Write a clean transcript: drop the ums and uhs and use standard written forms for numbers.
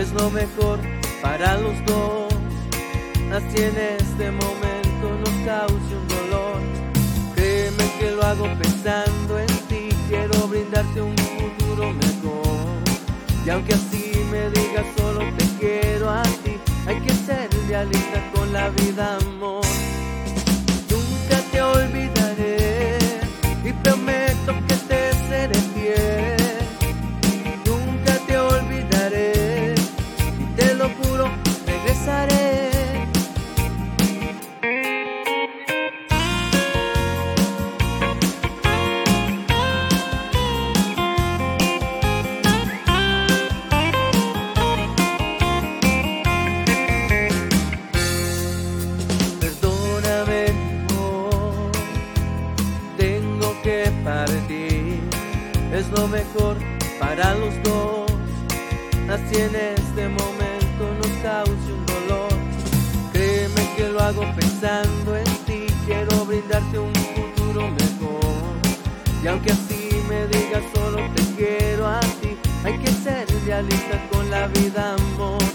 es lo mejor para los dos. Así en este momento nos cause un dolor. Créeme que lo hago pensando en ti, quiero brindarte un futuro mejor. Y aunque así me digas solo te quiero a ti, hay que ser realista con la vida, amor. Nunca te olvidaré y prometo que te seré fiel. Nunca te olvidaré y te lo juro, regresaré. Que partir es lo mejor para los dos. Así en este momento nos cause un dolor. Créeme que lo hago pensando en ti, quiero brindarte un futuro mejor. Y aunque así me digas solo te quiero a ti, hay que ser realista con la vida, amor.